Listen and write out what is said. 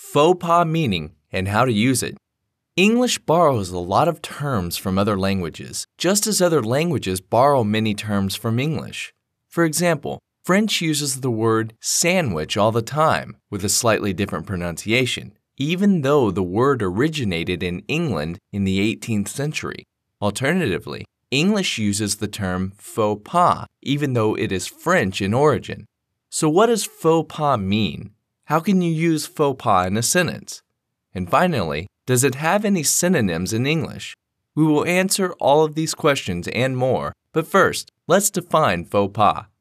Faux pas meaning and how to use it. English borrows a lot of terms from other languages, just as other languages borrow many terms from English. For example, French uses the word sandwich all the time with a slightly different pronunciation, even though the word originated in England in the 18th century. Alternatively, English uses the term faux pas, even though it is French in origin. So what does faux pas mean? How can you use faux pas in a sentence? And finally, does it have any synonyms in English? We will answer all of these questions and more, but first, let's define faux pas.